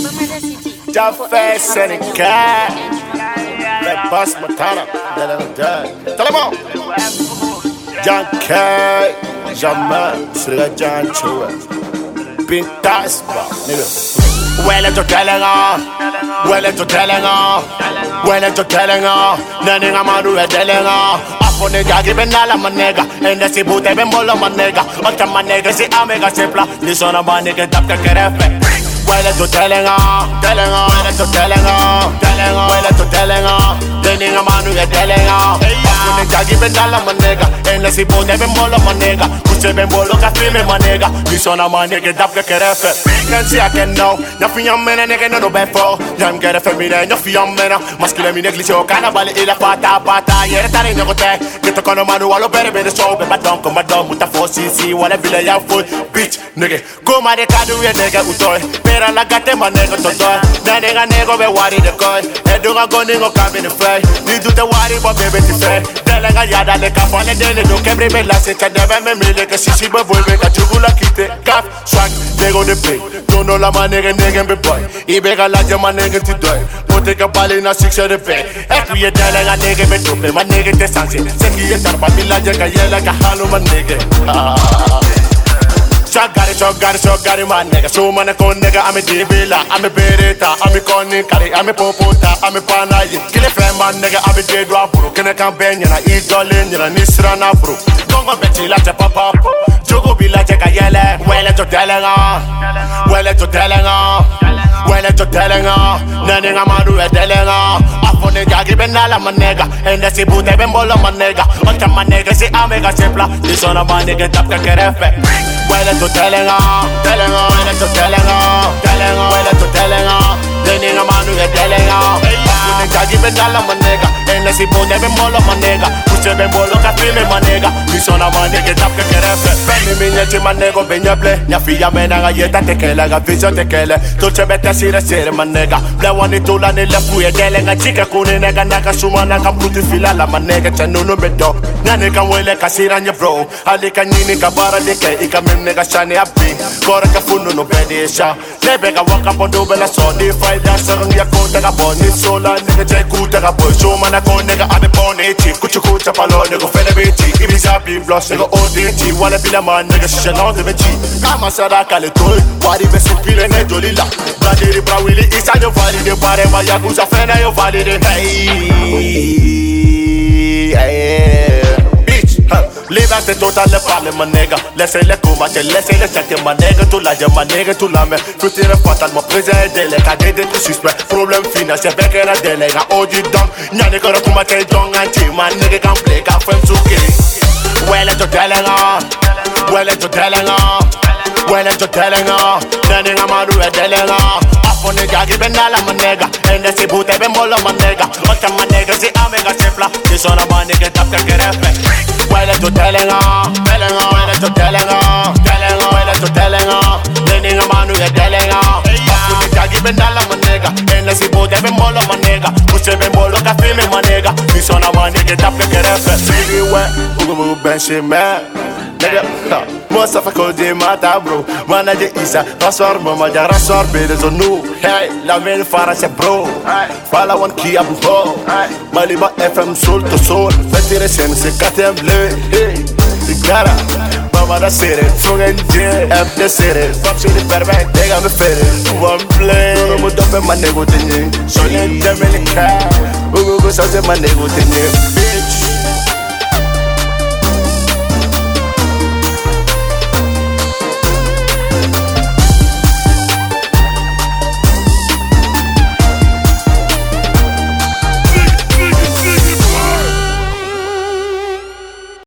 Já fez Seneca, vai passo matana, tá bom? John K, jamais será John Chua, pintas, nigga. Well, to telling her, well, to telling her, well, to telling her, nothing I'm out of telling her. Up on the guy, giving all of my nigga, and the sea boot, even more of my nigga. Up to my nigga, see, I make a simpler. This on a man, nigga, tap the get well, to telling her, well, to telling her, well, to telling her, then I'm on to telling her. When the guy giving all of my nigga, and the sea boot, even more of my nigga. Who's even more look at me, my nigga. This on a man, nigga, tap the get Can't see I can know, nothing young men, nigga, no bad for. Young get a feminine, nothing young men, masculine, negligence, cannibal, illa pata, yeah, that ain't no day. Get the corner man who all better be the show, but don't come down with the 4cc, whatever they are full, bitch, nigga. Go my nigga, do your nigga, utoy. Pera la gate, my nigga, totoy. Na nigga, nigga, be worry the coin. Head do a gun, nigga, come in the fray. Need to the worry, but baby, to say. Delega, yada, like a fan, and then they don't every man, last it, and never memory, like a sissy, but we make a jugula kite, calf, swag, they go the pay. Don't know la my nigga, be boy. He beg a lot of my nigga to die. Put take a ball in a 6 of the pay. Every year, delega, nigga, be to my nigga, the sunset. Send me a tarpa, be like a yell like a hollow, my nigga. Got it, my nigga. So man, nigga, I'm a debila, I'm a bereta, I'm a conning, I'm a popota, I'm a panay. Kill a friend, man, nigga, I'm a dead rapper. Can I campaign, and I eat darling, and I need to run up, bro. Don't go bet you like a papa. Jogo be like a yellow. Well, it's a telling her. Well, it's a telling her. Well, it's a telling her. Nothing I'm out of a telling her. Up on the guy, giving all of my nigga. And that's the boot, even more of my nigga. But my nigga, say, I make a simpler. This on a man, nigga, tap the get effect. Well, it's a telling her. Well, it's a telling her. Well, it's a telling her. Then I'm out of a telling her. Up on the guy, giving all of my nigga. And that's the boot, even more of my nigga. Push even more, look at me, my nigga. This on a man, nigga, tap the get effect. Benny, me, my nigga, ben your play. Nya fia, man, I get that tequila, I vision tequila. Dolce, better, see the city, my nigga. Blow on it, all on the left, we are telling a chica, kuni, nigga, naka, sumana, can put the fila, my nigga, chanuno, bedo. Nanika, will like a seat on your bro. I like a nini, kabara, deke, ika, nigga, shani, a big. Koraka, funo, no bedi, sha. Never walk up on double, so they fight that song, your coat, a bonnet, sola, nigga, take good, a boy, so man, a con, nigga, I'm a bonnet, kuchukucha, palo, nigga, felabiti, if he's happy, bloss, nigga, ODT, wanna be the man, nigga, shalom, the G. Kama sadaka le toy, wadi besi pile ne dolila. Bradiri brawili isa yo valide, pare ma yakuza fena yo valide. Hey, bitch, liberté totale parle ma nigga. Laissez-les combattre, laissez-les checker ma nigga. Tout la ma nigga, tout la main. Fruité le fatal, mon président délai, cadé de tout suspect. Problème financier, bec et la délai, oh du dom. Nyane kora kumate dong anti, ma nigga can play, can femme souki. Well, it's a telling her. Well, it's a telling her. Well, it's a telling her. Nothing I'm out of a telling her. Up on the guy, giving all of my nigga. And the sea boot, even more of my nigga. But my nigga, see, I make a simpler. This on a man, nigga, tap the get effect. Well, it's a telling her. Well, it's a telling her. Well, it's a telling her. Nothing I'm out of a telling her. Up on the guy, giving all of my nigga. And the sea boot, even more of my nigga. Push even more, look at me, my nigga. This on a man, nigga, tap the get effect. See me wet, who bench it, man. Nigga, most of a code mata bro. Mana de isa, rasor mama ja rasor bede zo nu. Hey, la ven fara se bro. Fala one key abu ho. Maliba FM soul to soul. Vetire sen se katem le. Hey, sigara. Mama da sere, fungen je. F de sere, pop se de perbe, dega me fere. One play, no mo dope ma nego tenye. So ye demele ka. Ugo go sa se ma nego tenye.